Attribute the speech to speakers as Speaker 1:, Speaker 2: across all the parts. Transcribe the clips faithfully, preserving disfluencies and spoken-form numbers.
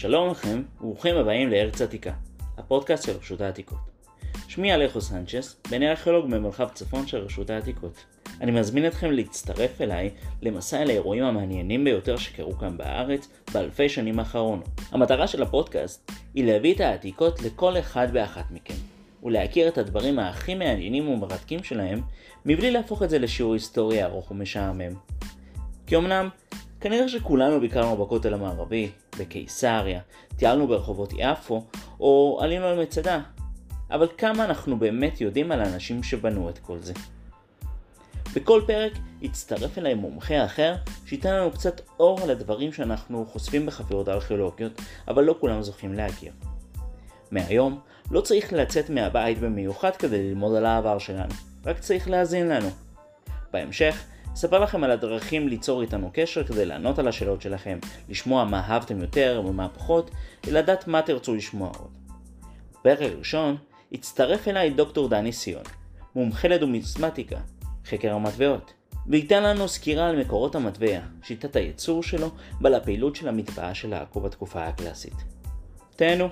Speaker 1: שלום לכם, וברוכים הבאים לארץ עתיקה, הפודקאסט של רשות העתיקות. שמי אלכו סנצ'ס, בן ארכיאולוג ממרחב צפון של רשות העתיקות. אני מזמין אתכם להצטרף אליי למסע אל האירועים המעניינים ביותר שקרו כאן בארץ באלפי שנים האחרונות. המטרה של הפודקאסט היא להביא את העתיקות לכל אחד ואחת מכם, ולהכיר את הדברים הכי מעניינים ומרתקים שלהם, מבלי להפוך את זה לשיעור היסטוריה ארוך ומשעמם. כי אמנם, כנראה שכולנו ביקרנו בכותל המערבי, בקיסריה, טיילנו ברחובות יפו, או עלינו על מצדה. אבל כמה אנחנו באמת יודעים על האנשים שבנו את כל זה? בכל פרק יצטרף אליי מומחה אחר, שייתן לנו קצת אור על הדברים שאנחנו חושפים בחפירות הארכיאולוגיות, אבל לא כולם זוכים להכיר. מהיום, לא צריך לצאת מהבית במיוחד כדי ללמוד על העבר שלנו, רק צריך להאזין לנו. בהמשך, אספר לכם על הדרכים ליצור איתנו קשר כדי לענות על השאלות שלכם, לשמוע מה אהבתם יותר ומה פחות, ולדעת מה תרצו לשמוע עוד. בפרק הראשון הצטרף אליי דוקטור דני סיון, מומחה לדומיסמטיקה, חקר המטבעות, וייתן לנו סקירה על מקורות המטבע, שיטת הייצור שלו ועל הפעילות של המטבעה של עכו בתקופה הקלאסית. תהנו.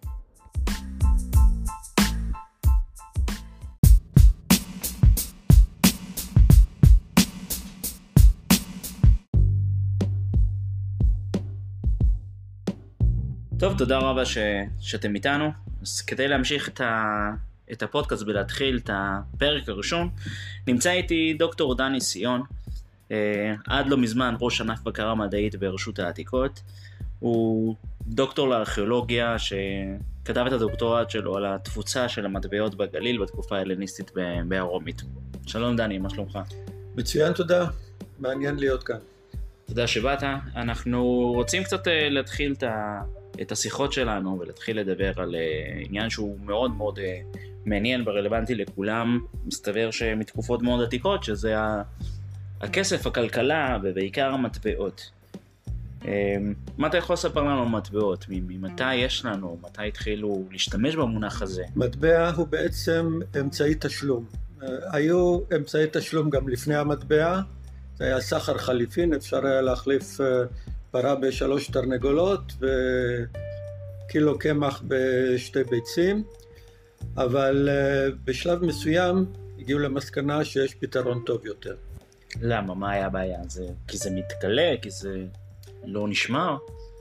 Speaker 1: טוב, תודה רבה ש... שאתם איתנו. אז כדי להמשיך את, ה... את הפודקאסט ולהתחיל את הפרק הראשון, נמצא איתי דוקטור דני סיון, אה, עד לא מזמן ראש ענף בקרה מדעית ברשות העתיקות. הוא דוקטור לארכיאולוגיה שכתב את הדוקטורט שלו על התפוצה של המטבעות בגליל בתקופה ההלניסטית בארומית. שלום דני, מה שלומך?
Speaker 2: מצוין, תודה. מעניין להיות כאן.
Speaker 1: תודה שבאת. אנחנו רוצים קצת להתחיל את ה... את השיחות שלנו ולהתחיל לדבר על עניין שהוא מאוד מאוד מעניין ורלוונטי לכולם. מסתבר שמתקופות מאוד עתיקות, שזה הכסף, הכלכלה ובעיקר המטבעות. מה אתה יכול לספר לנו על מטבעות? ממתי יש לנו? מתי התחילו להשתמש במונח הזה?
Speaker 2: מטבע הוא בעצם אמצעי תשלום. היו אמצעי תשלום גם לפני המטבע. זה היה סחר חליפין, אפשר היה להחליף פרה בשלוש תרנגולות וקילו קמח בשתי ביצים, אבל בשלב מסוים הגיעו למסקנה שיש פתרון טוב יותר.
Speaker 1: למה? מה היה הבעיה? זה כי זה מתקלה? כי זה לא נשמר?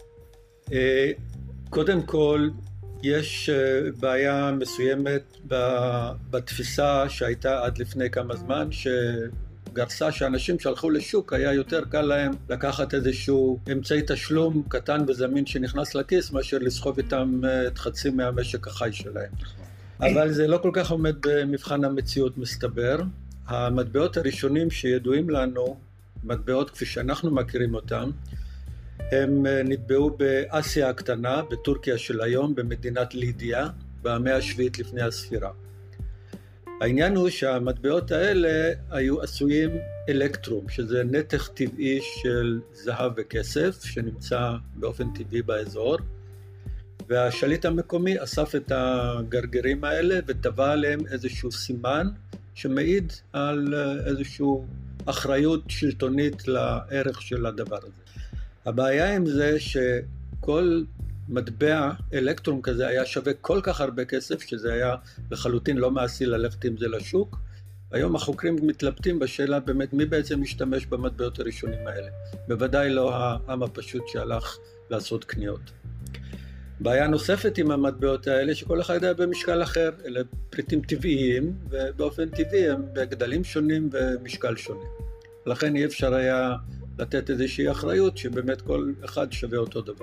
Speaker 2: קודם כל, יש בעיה מסוימת בתפיסה שהייתה עד לפני כמה זמן, ש... גרסה שאנשים שהלכו לשוק היה יותר קל להם לקחת איזשהו אמצעי תשלום קטן וזמין שנכנס לכיס, מאשר לסחוב איתם את חצי מהמשק החי שלהם. אבל זה לא כל כך עומד במבחן המציאות, מסתבר. המטבעות הראשונים שידועים לנו, מטבעות כפי שאנחנו מכירים אותם, הם נטבעו באסיה הקטנה, בטורקיה של היום, במדינת לידיה, במאה השביעית לפני הספירה. העניין הוא שהמטבעות האלה היו עשויים אלקטרום, שזה נתח טבעי של זהב וכסף, שנמצא באופן טבעי באזור, והשליט המקומי אסף את הגרגרים האלה וטבע עליהם איזשהו סימן שמעיד על איזושהי אחריות שלטונית לערך של הדבר הזה. הבעיה עם זה שכל מטבע אלקטרום כזה היה שווה כל כך הרבה כסף, שזה היה לחלוטין לא מעשי ללכת עם זה לשוק. היום החוקרים מתלבטים בשאלה באמת מי בעצם משתמש במטבעות הראשונים האלה. בוודאי לא העם הפשוט שהלך לעשות קניות. בעיה נוספת עם המטבעות האלה, שכל אחד היה במשקל אחר. אלה פריטים טבעיים, ובאופן טבעי הם בגדלים שונים ומשקל שונה. לכן אי אפשר היה לתת איזושהי אחריות שבאמת כל אחד שווה אותו דבר.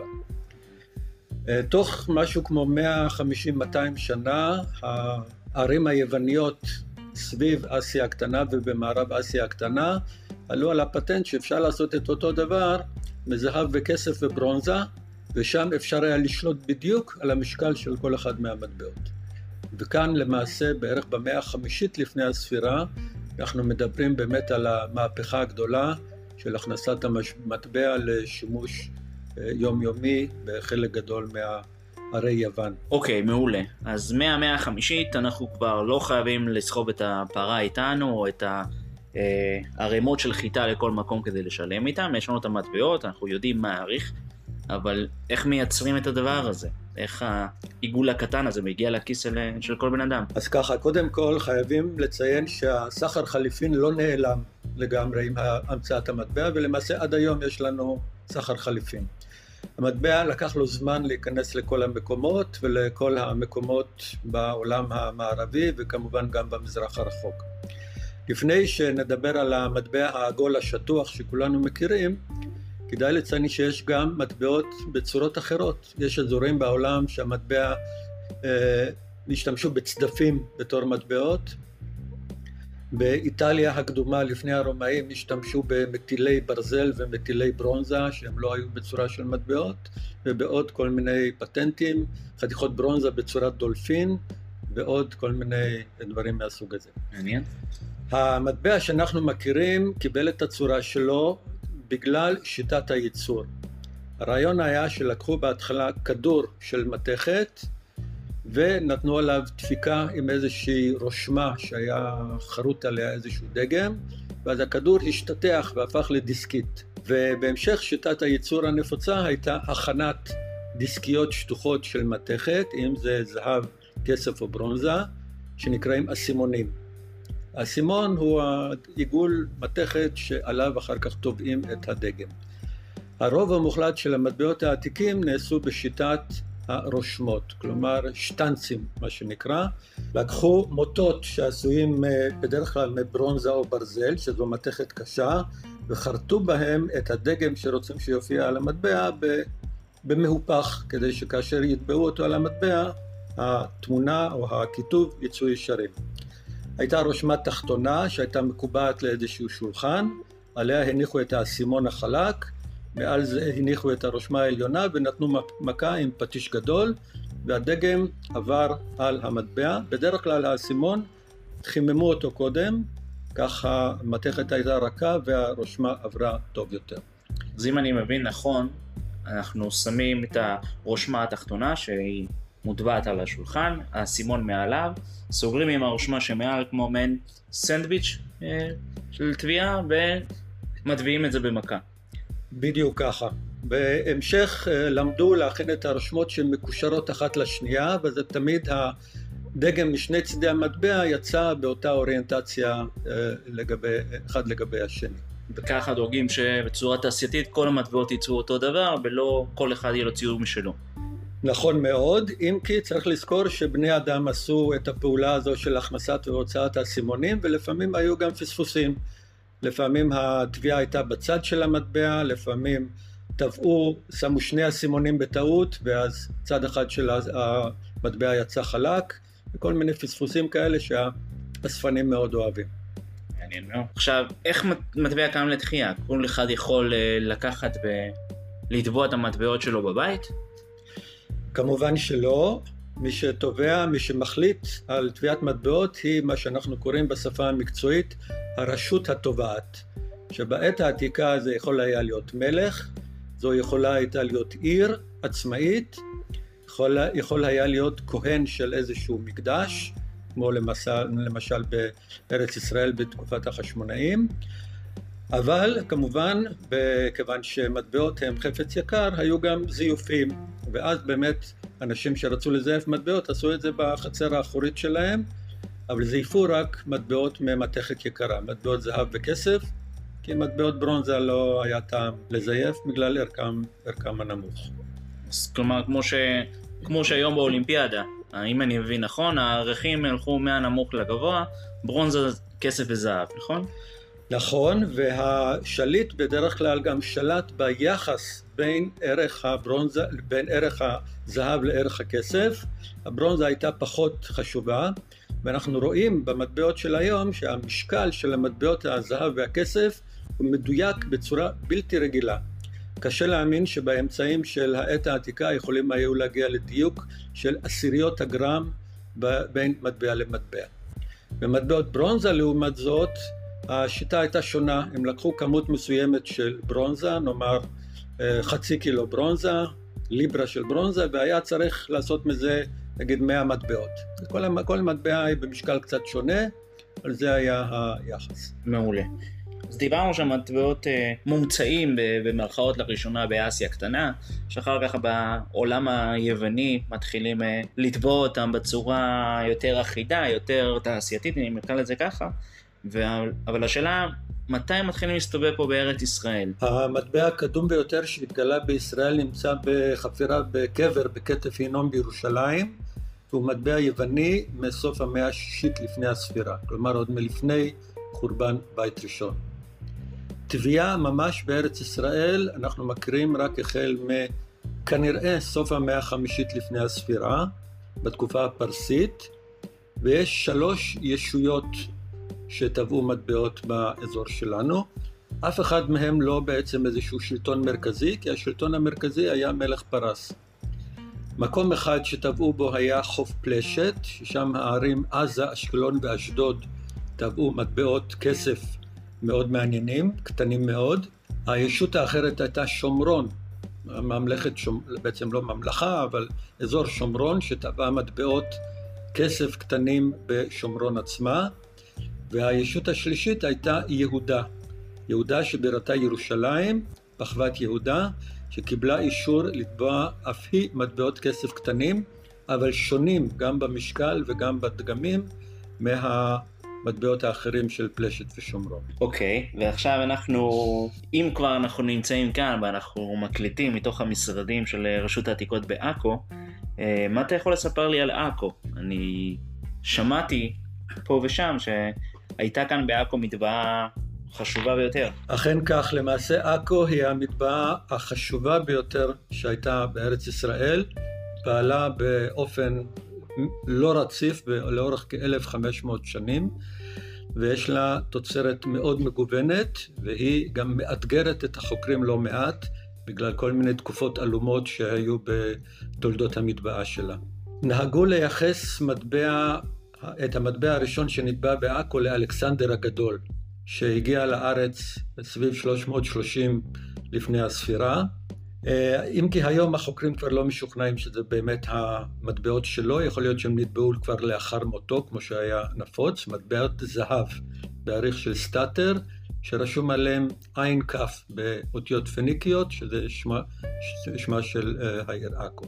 Speaker 2: תוך משהו כמו מאה וחמישים עד מאתיים שנה, הערים היווניות סביב אסיה הקטנה ובמערב אסיה הקטנה, עלו על הפטנט שאפשר לעשות את אותו דבר מזהב וכסף וברונזה, ושם אפשר היה לשלוט בדיוק על המשקל של כל אחד מהמטבעות. וכאן למעשה בערך במאה החמישית לפני הספירה, אנחנו מדברים באמת על המהפכה הגדולה של הכנסת המטבע לשימוש יומיומי בחלק גדול מהערי יוון.
Speaker 1: אוקיי, מעולה. אז מהמאה החמישית אנחנו כבר לא חייבים לסחוב את הפרה איתנו, או את הערימות של חיטה לכל מקום כדי לשלם איתם. יש לנו את המטבעות, אנחנו יודעים מה העריך. אבל איך מייצרים את הדבר הזה? איך העיגול הקטן הזה מגיע לכיס של, של כל בן אדם?
Speaker 2: אז ככה, קודם כל חייבים לציין שהסחר חליפין לא נעלם לגמרי עם המצאת המטבע, ולמעשה עד היום יש לנו סחר חליפין. המטבע לקח לו זמן להיכנס לכל המקומות ולכל המקומות בעולם המערבי וכמובן גם במזרח הרחוק. לפני שנדבר על המטבע העגול השטוח שכולנו מכירים, כדאי לציין שיש גם מטבעות בצורות אחרות. יש אזורים בעולם שהמטבע אה, השתמשו בצדפים בתור מטבעות. באיטליה הקדומה לפני הרומאים השתמשו במטילי ברזל ומטילי ברונזה שהם לא היו בצורה של מטבעות, ובעוד כל מיני פטנטים, חתיכות ברונזה בצורת דולפין ועוד כל מיני דברים מהסוג הזה.
Speaker 1: מעניין.
Speaker 2: המטבע שאנחנו מכירים קיבל את הצורה שלו בגלל שיטת הייצור. הרעיון היה שלקחו בהתחלה כדור של מתכת ונתנו עליו דפיקה עם איזושהי רושמה שהיה חרוט עליה איזשהו דגם, ואז הכדור השתתח והפך לדיסקית. ובהמשך שיטת הייצור הנפוצה הייתה הכנת דיסקיות שטוחות של מתכת, אם זה זהב, כסף או ברונזה, שנקראים אסימונים. האסימון הוא העיגול מתכת שעליו אחר כך טובעים את הדגם. הרוב המוחלט של המטבעות העתיקים נעשו בשיטת הרושמות, כלומר שטנצים מה שנקרא. לקחו מוטות שעשויים בדרך כלל מברונזה או ברזל, שזו מתכת קשה, וחרטו בהם את הדגם שרוצים שיופיע על המטבע במהופך, כדי שכאשר יטבעו אותו על המטבע, התמונה או הכיתוב יצאו ישרים. הייתה רושמה תחתונה שהייתה מקובעת לאיזשהו שולחן, עליה הניחו את האסימון החלק, מעל זה הניחו את הרושמה העליונה ונתנו מכה עם פטיש גדול, והדגם עבר על המטבע. בדרך כלל האסימון חיממו אותו קודם, ככה המתכת הייתה רכה והרושמה עברה טוב יותר.
Speaker 1: אז אם אני מבין נכון, אנחנו שמים את הרושמה התחתונה שהיא מוטבעת על השולחן, האסימון מעליו, סוגרים עם הרושמה שמעל כמו מעין סנדוויץ' אה, של טביעה ומטביעים את זה במכה.
Speaker 2: בדיוק ככה. בהמשך למדו להכין את הרושמות שמקושרות אחת לשנייה, וזה תמיד הדגם משני צדי המטבע יצא באותה אוריינטציה לגבי, אחד לגבי השני.
Speaker 1: וככה דואגים שבצורה תעשייתית כל המטבעות ייצאו אותו דבר, ולא כל אחד יהיה לו ציור משלו.
Speaker 2: נכון מאוד, אם כי צריך לזכור שבני אדם עשו את הפעולה הזו של הכנסת והוצאת האסימונים, ולפעמים היו גם פספוסים. לפעמים הטביעה הייתה בצד של המטבע, לפעמים טבעו, שמו שני אסימונים בטעות, ואז צד אחד של המטבע יצא חלק, וכל מיני פספוסים כאלה שהאספנים מאוד אוהבים.
Speaker 1: מעניין מאוד. עכשיו, איך מטבע קם לתחייה? כל אחד יכול לקחת ולטבוע את המטבעות שלו בבית?
Speaker 2: כמובן שלא. מי שטובע, מי שמחליט על טביעת מטבעות היא מה שאנחנו קוראים בשפה המקצועית הרשות הטובעת, שבעת העתיקה זה יכול היה להיות מלך, זו יכולה הייתה להיות עיר עצמאית, יכול, יכול היה להיות כהן של איזשהו מקדש, כמו למשל, למשל בארץ ישראל בתקופת החשמונאים, אבל כמובן, כיוון שמטבעות הם חפץ יקר, היו גם זיופים, ואז באמת אנשים שרצו לזייף מטבעות עשו את זה בחצר האחורית שלהם, אבל זייפו רק מטבעות ממתכת יקרה, מטבעות זהב וכסף, כי מטבעות ברונזה לא היה טעם לזייף בגלל ערכם, ערכם הנמוך.
Speaker 1: אז כלומר, כמו, ש... כמו שהיום באולימפיאדה, אם אני מבין נכון, הערכים הלכו מהנמוך לגבוה, ברונזה, כסף וזהב, נכון?
Speaker 2: נכון, והשליט בדרך כלל גם שלט ביחס בין ערך הברונזה, בין ערך הזהב לערך הכסף. הברונזה הייתה פחות חשובה, ואנחנו רואים במטבעות של היום שהמשקל של המטבעות הזהב והכסף הוא מדויק בצורה בלתי רגילה. קשה להאמין שבאמצעים של העת העתיקה יכולים היו להגיע לדיוק של עשיריות הגרם בין מטבע למטבע. במטבעות ברונזה לעומת זאת, השיטה הייתה שונה. הם לקחו כמות מסוימת של ברונזה, נאמר חצי קילו ברונזה, ליברה של ברונזה, והיה צריך לעשות מזה נגיד מאה מטבעות. כל, כל מטבע היא במשקל קצת שונה, אבל זה היה היחס.
Speaker 1: מעולה. אז דיברנו שם מטבעות מומצאים במרכאות לראשונה באסיה הקטנה, שאחר כך בעולם היווני מתחילים לטבוע אותם בצורה יותר אחידה, יותר תעשייתית, אני מקל את זה ככה, אבל השאלה, מתי מתחילים להסתובב פה בארץ ישראל?
Speaker 2: המטבע הקדום ביותר שהתגלה בישראל נמצא בחפירה בקבר בכתף הינום בירושלים, הוא מטבע יווני מסוף המאה השישית לפני הספירה, כלומר עוד מלפני חורבן בית ראשון. טביעה ממש בארץ ישראל אנחנו מכירים רק החל מכנראה סוף המאה החמישית לפני הספירה, בתקופה הפרסית, ויש שלוש ישויות שטבעו מטבעות באזור שלנו. אף אחד מהם לא בעצם איזשהו שלטון מרכזי, כי השלטון המרכזי היה מלך פרס. מקום אחד שטבעו בו היה חוף פלשת, ששם הערים עזה, אשקלון ואשדוד טבעו מטבעות כסף מאוד מעניינים, קטנים מאוד. הישות האחרת הייתה שומרון, ממלכת שומ... בעצם לא ממלכה, אבל אזור שומרון שטבעה מטבעות כסף קטנים בשומרון עצמה. והישות השלישית הייתה יהודה, יהודה שבירתה ירושלים, פחוות יהודה, שקיבלה אישור לטבוע אף היא מטבעות כסף קטנים, אבל שונים גם במשקל וגם בדגמים מהמטבעות האחרים של פלשת ושומרון.
Speaker 1: אוקיי, okay, ועכשיו אנחנו, אם כבר אנחנו נמצאים כאן ואנחנו מקליטים מתוך המשרדים של רשות העתיקות בעכו, מה אתה יכול לספר לי על עכו? אני שמעתי פה ושם שהייתה כאן בעכו מטבעה חשובה ביותר.
Speaker 2: אכן כך, למעשה עכו היא המטבעה החשובה ביותר שהייתה בארץ ישראל, פעלה באופן לא רציף לאורך כ-אלף וחמש מאות שנים, ויש לה תוצרת מאוד מגוונת, והיא גם מאתגרת את החוקרים לא מעט, בגלל כל מיני תקופות אלומות שהיו בתולדות המטבעה שלה. נהגו לייחס מטבע, את המטבע הראשון שנטבע בעכו לאלכסנדר הגדול, שהגיע לארץ סביב שלוש מאות ושלושים לפני הספירה. אם כי היום החוקרים כבר לא משוכנעים שזה באמת המטבעות שלו, יכול להיות שהם נטבעו כבר לאחר מותו, כמו שהיה נפוץ, מטבעות זהב בעריך של סטאטר, שרשום עליהם עין כף באותיות פניקיות, שזה שמה, שמה של העיר עכו.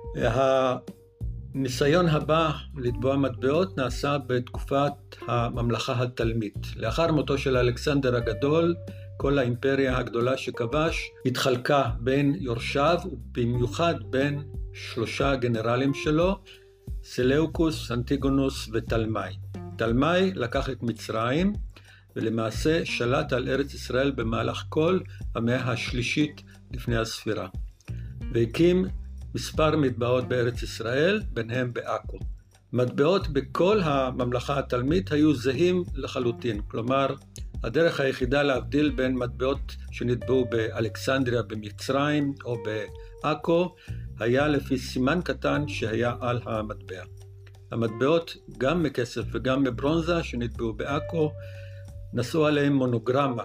Speaker 2: הניסיון הבא לטבוע מטבעות נעשה בתקופת הממלכה התלמית. לאחר מותו של אלכסנדר הגדול, כל האימפריה הגדולה שכבש התחלקה בין יורשיו, ובמיוחד בין שלושה גנרלים שלו, סלאוקוס, אנטיגונוס ותלמי. תלמי לקח את מצרים, ולמעשה שלט על ארץ ישראל במהלך כל המאה השלישית לפני הספירה. והקים מספר מטבעות בארץ ישראל, ביניהם בעכו. מטבעות בכל הממלכה התלמית היו זהים לחלוטין, כלומר, הדרך היחידה להבדיל בין מטבעות שנטבעו באלכסנדריה במצרים או בעכו, היה לפי סימן קטן שהיה על המטבע. המטבעות גם מכסף וגם מברונזה שנטבעו בעכו, נשאו עליהם מונוגרמה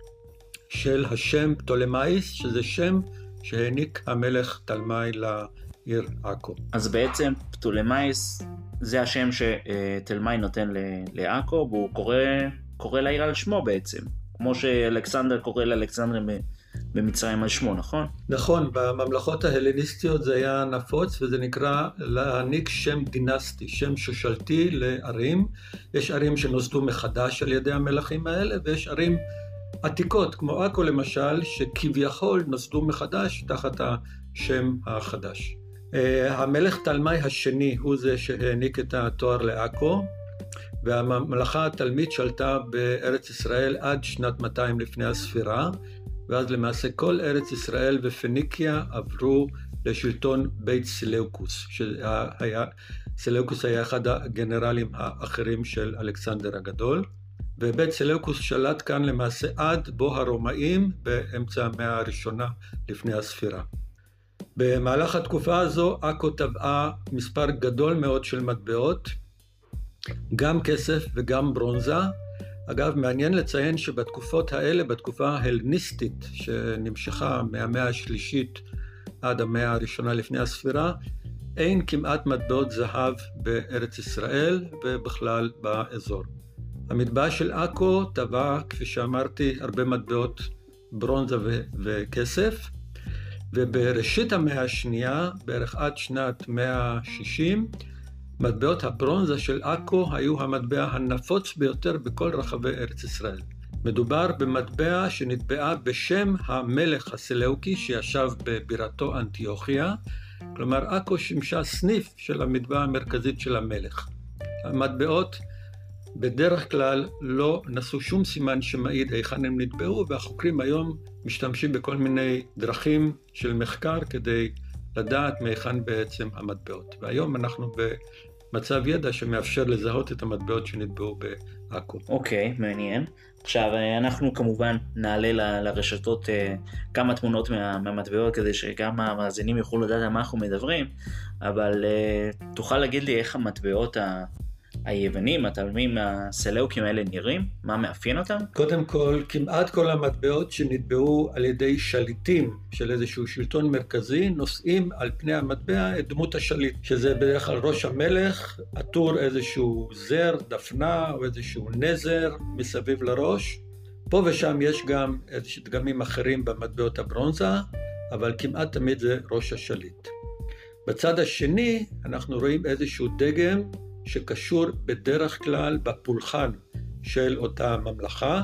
Speaker 2: של השם פטולמאיס, שזה שם שהעניק המלך תלמי לעיר עכו.
Speaker 1: אז בעצם פטולמאיס זה השם שתלמי נותן לעכו, והוא קורא, קורא לעיר על שמו בעצם, כמו שאלכסנדר קורא לאלכסנדר במצרים על שמו, נכון?
Speaker 2: נכון, בממלכות ההלניסטיות זה היה נפוץ, וזה נקרא להעניק שם דינסטי, שם שושלתי לערים. יש ערים שנוסדו מחדש על ידי המלכים האלה, ויש ערים עתיקות, כמו עכו למשל, שכביכול נוסדו מחדש תחת השם החדש. המלך תלמי השני הוא זה שהעניק את התואר לעכו, והממלכה התלמית שלטה בארץ ישראל עד שנת מאתיים לפני הספירה, ואז למעשה כל ארץ ישראל ופניקיה עברו לשלטון בית סלאוקוס, שהיה, סלאוקוס היה אחד הגנרלים האחרים של אלכסנדר הגדול, ובית סלאוקוס שלט כאן למעשה עד בוא הרומאים באמצע המאה הראשונה לפני הספירה. במהלך התקופה הזו עכו טבעה מספר גדול מאוד של מטבעות, גם כסף וגם ברונזה. אגב, מעניין לציין שבתקופות האלה, בתקופה ההלניסטית שנמשכה מהמאה השלישית עד המאה הראשונה לפני הספירה, אין כמעט מטבעות זהב בארץ ישראל ובכלל באזור. המטבע של עכו טבע, כפי שאמרתי, הרבה מטבעות ברונזה ו- וכסף, ובראשית המאה השנייה, בערך עד שנת מאה שישים, מטבעות הברונזה של עכו היו המטבע הנפוץ ביותר בכל רחבי ארץ ישראל. מדובר במטבע שנטבעה בשם המלך הסלאוקי שישב בבירתו אנטיוכיה, כלומר עכו שימשה סניף של המטבע המרכזית של המלך. המטבעות בדרך כלל לא נשאו שום סימן שמעיד היכן הם נטבעו, והחוקרים היום משתמשים בכל מיני דרכים של מחקר כדי לדעת מהיכן בעצם המטבעות. והיום אנחנו במצב ידע שמאפשר לזהות את המטבעות שנטבעו בעכו.
Speaker 1: אוקיי, מעניין. עכשיו אנחנו כמובן נעלה ל- לרשתות uh, כמה תמונות מה- מהמטבעות כדי שגם המאזינים יוכלו לדעת על מה אנחנו מדברים, אבל uh, תוכל להגיד לי איך המטבעות ה... היוונים, התלמים, הסלאוקים האלה נראים? מה מאפיין אותם?
Speaker 2: קודם כל, כמעט כל המטבעות שנטבעו על ידי שליטים של איזשהו שלטון מרכזי, נושאים על פני המטבע את דמות השליט, שזה בדרך כלל ראש המלך, עטור איזשהו זר, דפנה או איזשהו נזר מסביב לראש. פה ושם יש גם איזשהו דגמים אחרים במטבעות הברונזה, אבל כמעט תמיד זה ראש השליט. בצד השני אנחנו רואים איזשהו דגם שקשור בדרך כלל בפולחן של אותה ממלכה,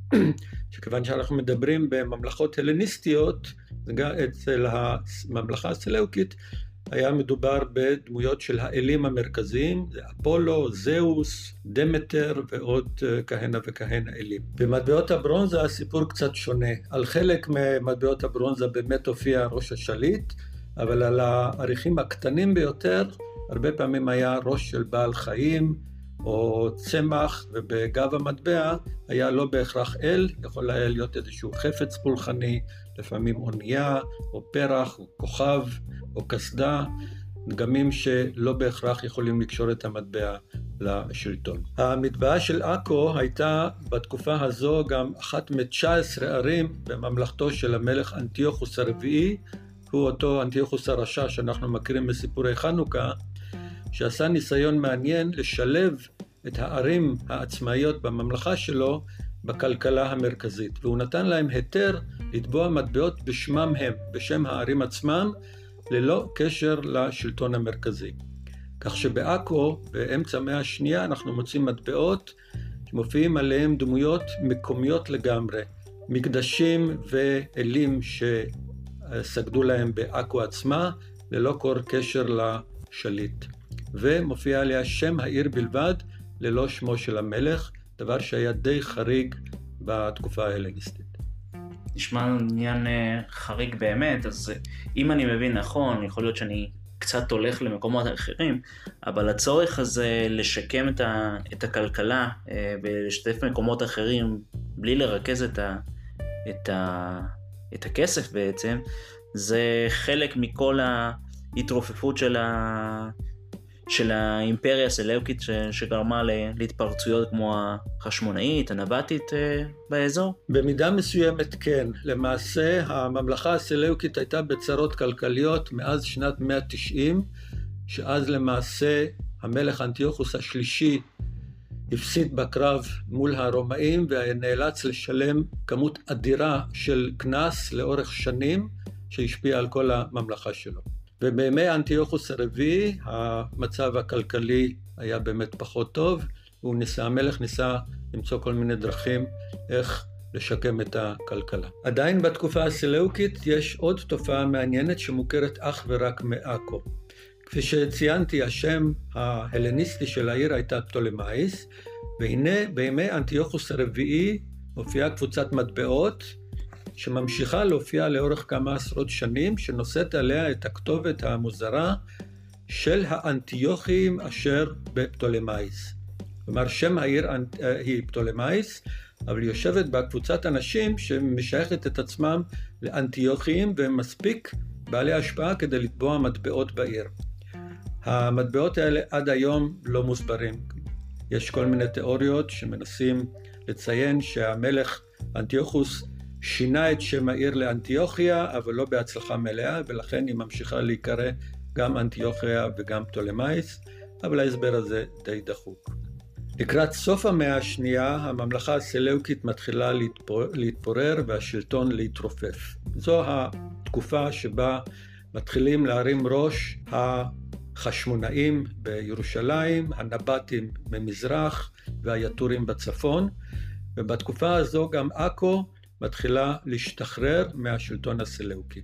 Speaker 2: שכיוון שאנחנו מדברים בממלכות הלניסטיות, אצל הממלכה הסלאוקית היה מדובר בדמויות של האלים המרכזיים, זה אפולו, זהוס, דמטר ועוד כהנה וכהנה אלים. במטבעות הברונזה הסיפור קצת שונה. על חלק ממטבעות הברונזה באמת הופיע ראש השליט, אבל על העריכים הקטנים ביותר הרבה פעמים היה ראש של בעל חיים או צמח, ובגב המטבע היה לא בהכרח אל, יכול היה להיות איזשהו חפץ פולחני, לפעמים אונייה או פרח או כוכב או קסדה, דגמים שלא בהכרח יכולים לקשור את המטבע לשלטון. המטבעה של עכו הייתה בתקופה הזו גם אחת מ-תשע עשרה ערים בממלכתו של המלך אנטיוכוס הרביעי, הוא אותו אנטיוכוס הרשע שאנחנו מכירים מסיפורי חנוכה, שעשה ניסיון מעניין לשלב את הערים העצמאיות בממלכה שלו בכלכלה המרכזית, והוא נתן להם היתר לתבוע מטבעות בשמם הם, בשם הערים עצמם, ללא קשר לשלטון המרכזי. כך שבעכו, באמצע המאה השנייה, אנחנו מוצאים מטבעות שמופיעים עליהם דמויות מקומיות לגמרי, מקדשים ואלים שסגדו להם בעכו עצמה, ללא כל קשר לשליט. ומופיע עליה שם העיר בלבד, ללא שמו של המלך, דבר שהיה די חריג בתקופה ההלניסטית.
Speaker 1: נשמע עניין חריג באמת, אז אם אני מבין נכון, יכול להיות שאני קצת הולך למקומות אחרים, אבל הצורך הזה לשקם את, ה, את הכלכלה ולשתף מקומות אחרים, בלי לרכז את, ה, את, ה, את הכסף בעצם, זה חלק מכל ההתרופפות של ה... של האימפריה הסלאוקית שגרמה להתפרצויות כמו החשמונאית, הנבטית באזור?
Speaker 2: במידה מסוימת כן. למעשה הממלכה הסלאוקית הייתה בצרות כלכליות מאז שנת מאה תשעים, שאז למעשה המלך אנטיוכוס השלישי הפסיד בקרב מול הרומאים ונאלץ לשלם כמות אדירה של קנס לאורך שנים שהשפיע על כל הממלכה שלו. ובימי אנטיוכוס הרביעי המצב הכלכלי היה באמת פחות טוב, והוא ניסה, המלך ניסה למצוא כל מיני דרכים איך לשקם את הכלכלה. עדיין בתקופה הסלאוקית יש עוד תופעה מעניינת שמוכרת אך ורק מעכו. כפי שציינתי, השם ההלניסטי של העיר הייתה פטולמאיס, והנה בימי אנטיוכוס הרביעי הופיעה קבוצת מטבעות, שממשיכה להופיע לאורך כמה עשרות שנים, שנושאת עליה את הכתובת המוזרה של האנטיוכים אשר בפטולמאיס. כלומר, שם העיר היא פטולמאיס, אבל היא יושבת בה קבוצת אנשים שמשייכת את עצמם לאנטיוכים, והם מספיק בעלי השפעה כדי לתבוע מטבעות בעיר. המטבעות האלה עד היום לא מוסברים. יש כל מיני תיאוריות שמנסים לציין שהמלך אנטיוכוס שינה את שם העיר לאנטיוכיה, אבל לא בהצלחה מלאה, ולכן היא ממשיכה להיקרא גם אנטיוכיה וגם פטולמאיס, אבל ההסבר הזה די דחוק. לקראת סוף המאה השנייה, הממלכה הסלאוקית מתחילה להתפורר, להתפורר והשלטון להתרופף. זו התקופה שבה מתחילים להרים ראש החשמונאים בירושלים, הנבטים ממזרח והיתורים בצפון, ובתקופה הזו גם עכו מתחילה להשתחרר מהשלטון הסלאוקי.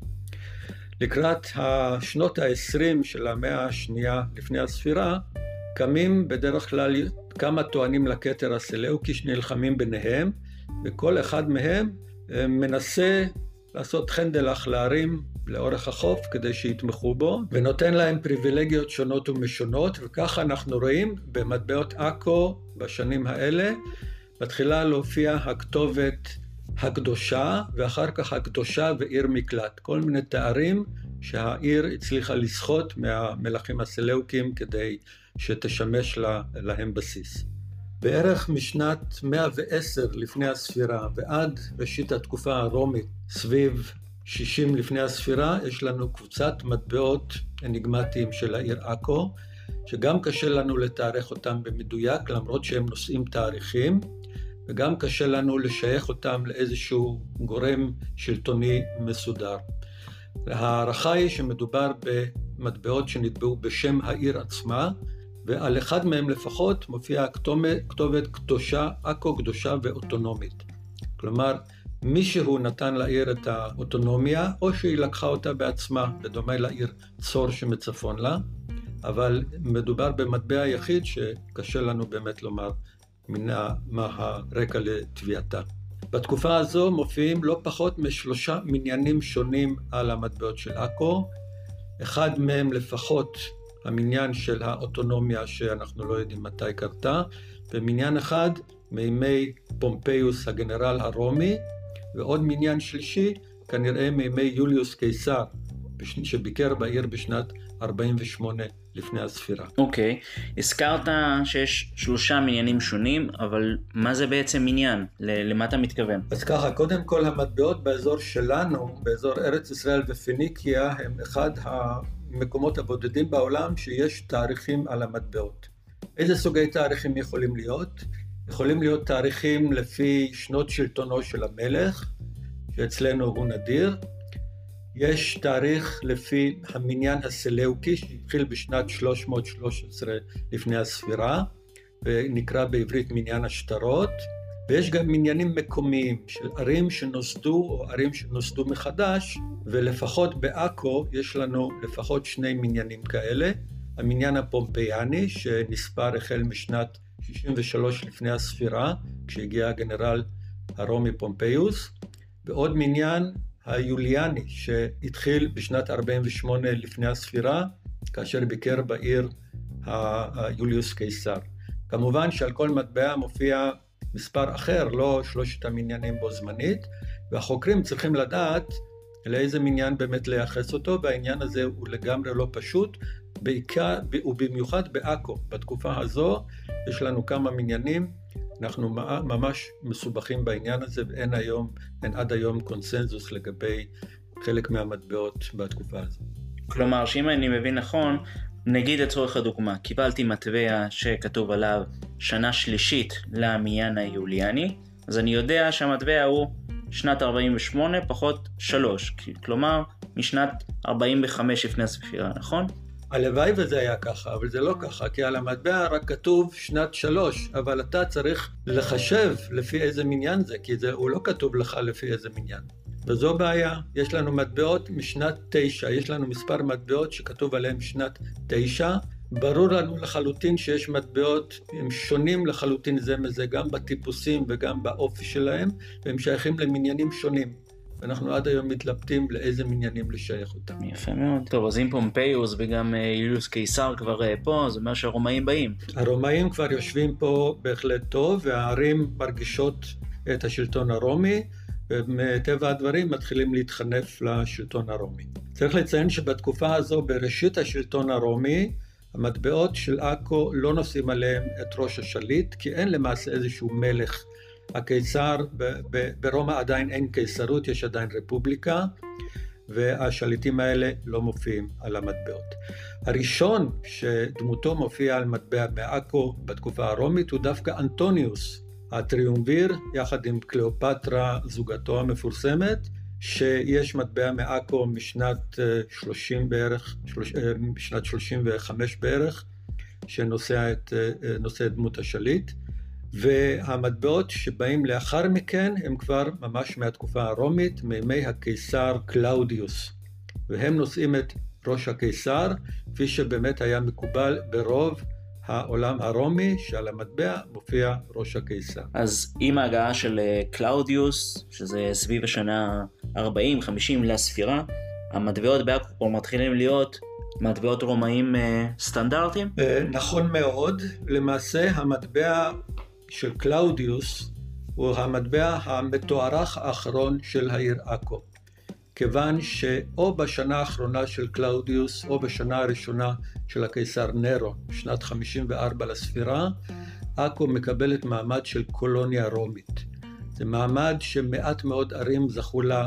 Speaker 2: לקראת השנות ה-עשרים של המאה השנייה לפני הספירה, קמים בדרך כלל כמה טוענים לכתר הסלאוקי שנלחמים ביניהם, וכל אחד מהם מנסה לעשות חנדלח להרים לאורך החוף כדי שיתמכו בו, ונותן להם פריבילגיות שונות ומשונות, וככה אנחנו רואים במטבעות עכו בשנים האלה, מתחילה להופיע הכתובת הקדושה, ואחר כך הקדושה ועיר מקלט. כל מיני תארים שהעיר הצליחה לסחוט מהמלכים הסלאוקים כדי שתשמש לה, להם בסיס. בערך משנת מאה ועשר לפני הספירה ועד ראשית התקופה הרומית, סביב שישים לפני הספירה, יש לנו קבוצת מטבעות אניגמטיים של העיר עכו, שגם קשה לנו לתארך אותם במדויק, למרות שהם נושאים תאריכים, וגם קשה לנו לשייך אותם לאיזשהו גורם שלטוני מסודר. ההערכה היא שמדובר במטבעות שנטבעו בשם העיר עצמה, ועל אחד מהם לפחות מופיעה כתובת קדושה, עכו קדושה ואוטונומית. כלומר, מישהו נתן לעיר את האוטונומיה, או שהיא לקחה אותה בעצמה, בדומה לעיר צור שמצפון לה, אבל מדובר במטבע יחיד שקשה לנו באמת לומר מה הרקע לתביעתה. בתקופה הזו מופיעים לא פחות משלושה מניינים שונים על המטבעות של עכו, אחד מהם לפחות המניין של האוטונומיה שאנחנו לא יודעים מתי קרתה, ומניין אחד מימי פומפיוס הגנרל הרומי, ועוד מניין שלישי כנראה מימי יוליוס קיסר, שביקר בעיר בשנת ארבעים ושמונה לפני הספירה.
Speaker 1: אוקיי, okay. הזכרת שיש שלושה מניינים שונים, אבל מה זה בעצם מניין? למה אתה מתכוון?
Speaker 2: אז ככה, קודם כל המטבעות באזור שלנו, באזור ארץ ישראל ופיניקיה, הם אחד המקומות הבודדים בעולם שיש תאריכים על המטבעות. איזה סוגי תאריכים יכולים להיות? יכולים להיות תאריכים לפי שנות שלטונו של המלך, שאצלנו הוא נדיר. יש תאריך לפי המניין הסלאוקי, שהתחיל בשנת שלוש מאות ושלוש עשרה לפני הספירה, ונקרא בעברית מניין השטרות, ויש גם מניינים מקומיים של ערים שנוסדו או ערים שנוסדו מחדש, ולפחות בעכו יש לנו לפחות שני מניינים כאלה, המניין הפומפייני שנספר החל משנת שישים ושלוש לפני הספירה, כשהגיע הגנרל הרומי פומפיוס, ועוד מניין היוליאני שהתחיל בשנת ארבעים ושמונה לפני הספירה, כאשר ביקר בעיר היוליוס קיסר. כמובן שעל כל מטבע מופיע מספר אחר, לא שלושת המניינים בו זמנית, והחוקרים צריכים לדעת לאיזה מניין באמת לייחס אותו, והעניין הזה הוא לגמרי לא פשוט, בעיקר ובמיוחד בעכו. בתקופה הזו יש לנו כמה מניינים, אנחנו ממש מסובכים בעניין הזה, ואין היום, אין עד היום קונסנזוס לגבי חלק מהמטבעות בתקופה הזו.
Speaker 1: כלומר, שאם אני מבין נכון, נגיד לצורך הדוגמה, קיבלתי מטבע שכתוב עליו שנה שלישית למניין היוליאני, אז אני יודע שהמטבע הוא שנת ארבעים ושמונה פחות שלוש, כלומר משנת ארבעים וחמש לפני הספירה, נכון?
Speaker 2: הלוואי וזה היה ככה, אבל זה לא ככה, כי על המטבע רק כתוב שנת שלוש, אבל אתה צריך לחשב לפי איזה מניין זה, כי זה, הוא לא כתוב לך לפי איזה מניין. וזו בעיה, יש לנו מטבעות משנת תשע, יש לנו מספר מטבעות שכתוב עליהם שנת תשע, ברור לנו לחלוטין שיש מטבעות, הם שונים לחלוטין זה מזה, גם בטיפוסים וגם באופי שלהם, והם שייכים למניינים שונים. ואנחנו עד היום מתלבטים לאיזה מניינים לשייך אותם.
Speaker 1: יפה מאוד. טוב, אז אם פומפיוס וגם יוליוס קיסר כבר פה, זה אומר שהרומאים באים.
Speaker 2: הרומאים כבר יושבים פה בהחלט טוב, והערים מרגישות את השלטון הרומי, ומטבע הדברים מתחילים להתחנף לשלטון הרומי. צריך לציין שבתקופה הזו, בראשית השלטון הרומי, המטבעות של עכו לא נושאים עליהם את ראש השליט, כי אין למעשה איזשהו מלך. הקיסר, ברומא עדיין אין קיסרות, יש עדיין רפובליקה, והשליטים האלה לא מופיעים על המטבעות. הראשון שדמותו מופיע על מטבע מעכו בתקופה הרומית הוא דווקא אנטוניוס, הטריומביר, יחד עם קליאופטרה, זוגתו המפורסמת, שיש מטבע מעכו משנת שלושים בערך, משנת שלושים וחמש בערך, שנושא את, נושא את דמות השליט, והמטבעות שבאים לאחר מכן הם כבר ממש מהתקופה הרומית, מימי הקיסר קלאודיוס, והם נושאים את ראש הקיסר, כפי שבאמת היה מקובל ברוב העולם הרומי, שעל המטבע מופיע ראש הקיסר.
Speaker 1: אז עם ההגעה של קלאודיוס, שזה סביב השנה ארבעים חמישים לספירה, המטבעות בעכו מתחילים להיות מטבעות רומאים סטנדרטיים?
Speaker 2: נכון מאוד. למעשה המטבע של קלאודיוס הוא המטבע המתוארך האחרון של העיר עכו. כיוון שאו בשנה האחרונה של קלאודיוס או בשנה הראשונה של הקיסר נרו, שנת חמישים וארבע לספירה, עכו מקבלת מעמד של קולוניה רומית. זה מעמד שמעט מאוד ערים זכו לה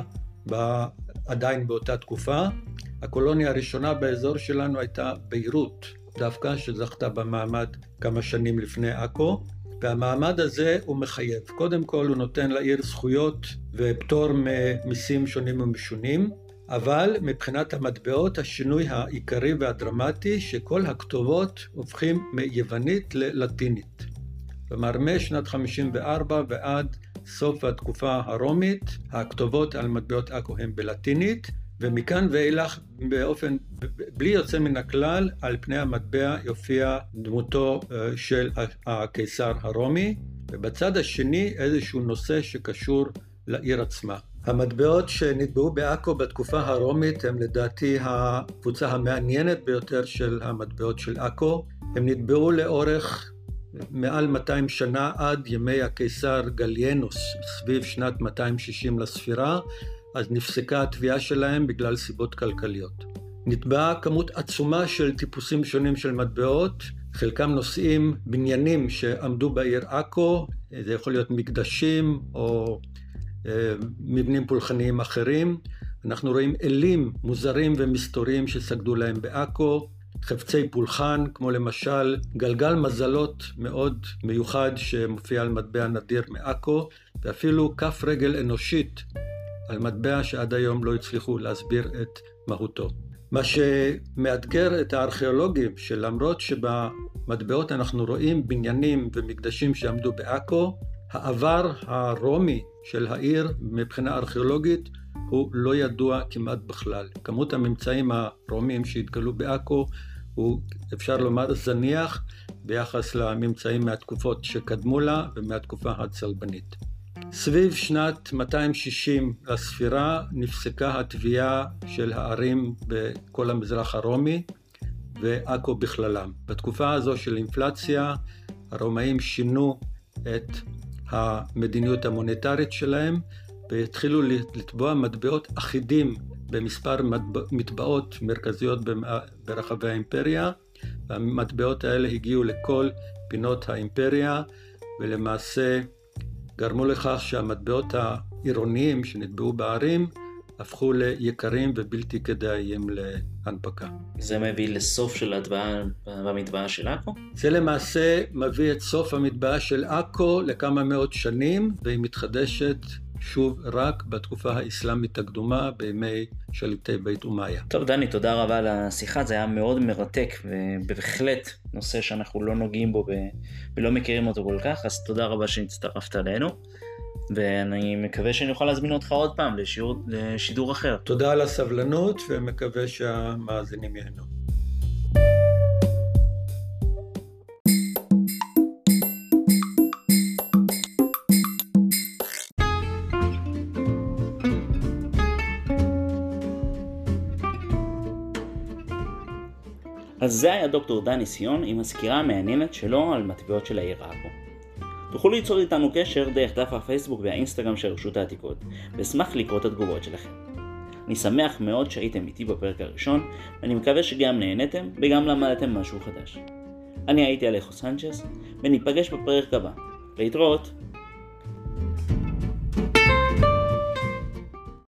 Speaker 2: עדיין באותה תקופה. הקולוניה הראשונה באזור שלנו הייתה ביירות, דווקא שזכתה במעמד כמה שנים לפני עכו, והמעמד הזה הוא מחייב. קודם כל הוא נותן לעיר זכויות ופטור ממיסים שונים ומשונים, אבל מבחינת המטבעות השינוי העיקרי והדרמטי שכל הכתובות הופכים מיוונית ללטינית. כלומר משנת חמישים וארבע ועד סוף התקופה הרומית הכתובות על מטבעות עכו הן בלטינית, ומכאן ואילך באופן בלי יוצא מן הכלל על פני המטבע יופיע דמותו של הקיסר הרומי, ובצד השני איזשהו נושא שקשור לעיר עצמה. המטבעות שנטבעו בעכו בתקופה הרומית הם לדעתי הקבוצה המעניינת ביותר של המטבעות של עכו. הם נטבעו לאורך מעל מאתיים שנה עד ימי הקיסר גליינוס סביב שנת מאתיים שישים לספירה, אז נפסקה התביעה שלהם בגלל סיבות כלכליות. נטבעה כמות עצומה של טיפוסים שונים של מטבעות, חלקם נושאים בניינים שעמדו בעיר עכו, זה יכול להיות מקדשים או אה, מבנים פולחניים אחרים. אנחנו רואים אלים מוזרים ומסתוריים שסגדו להם בעכו, חפצי פולחן כמו למשל גלגל מזלות מאוד מיוחד שמופיע על מטבע נדיר מעכו, ואפילו כף רגל אנושית על מטבע שעד היום לא הצליחו להסביר את מהותו. מה שמאתגר את הארכיאולוגים שלמרות שבמטבעות אנחנו רואים בניינים ומקדשים שעמדו בעכו, העבר הרומי של העיר מבחינה ארכיאולוגית הוא לא ידוע כמעט בכלל. כמות הממצאים הרומיים שהתגלו בעכו הוא אפשר לומר זניח ביחס לממצאים מהתקופות שקדמו לה ומהתקופה הצלבנית. סביב שנת מאתיים שישים לספירה נפסקה התביעה של הערים בכל המזרח הרומי ועכו בכללם. בתקופה הזו של אינפלציה הרומאים שינו את המדיניות המוניטרית שלהם והתחילו לתבוע מטבעות אחידים במספר מטבעות מרכזיות ברחבי האימפריה, והמטבעות האלה הגיעו לכל פינות האימפריה ולמעשה גרמו לכך שהמטבעות העירוניים שנטבעו בערים הפכו ליקרים ובלתי כדאיים להנפקה.
Speaker 1: זה מביא לסוף של הטבעה במטבעה של עכו?
Speaker 2: זה למעשה מביא את סוף המטבעה של עכו לכמה מאות שנים, והיא מתחדשת שוב רק בתקופה האסלאמית הקדומה בימי שליטי בית אומיה.
Speaker 1: טוב דני, תודה רבה על השיחה, זה היה מאוד מרתק ובהחלט נושא שאנחנו לא נוגעים בו ולא מכירים אותו כל כך, אז תודה רבה שהצטרפת אלינו, ואני מקווה שאני אוכל להזמין אותך עוד פעם לשיעור, לשידור אחר.
Speaker 2: תודה על הסבלנות ומקווה שהמאזינים ייהנו.
Speaker 1: אז זה היה דוקטור דני סיון עם הסקירה המעניינת שלו על מטבעות של העיר עכו. תוכלו ליצור איתנו קשר דרך דף הפייסבוק והאינסטגרם של רשות העתיקות, ואשמח לקרוא את התגובות שלכם. אני שמח מאוד שהייתם איתי בפרק הראשון, ואני מקווה שגם נהניתם וגם למדתם משהו חדש. אני הייתי אלכו סנצ'ס, וניפגש בפרק הבא. להתראות!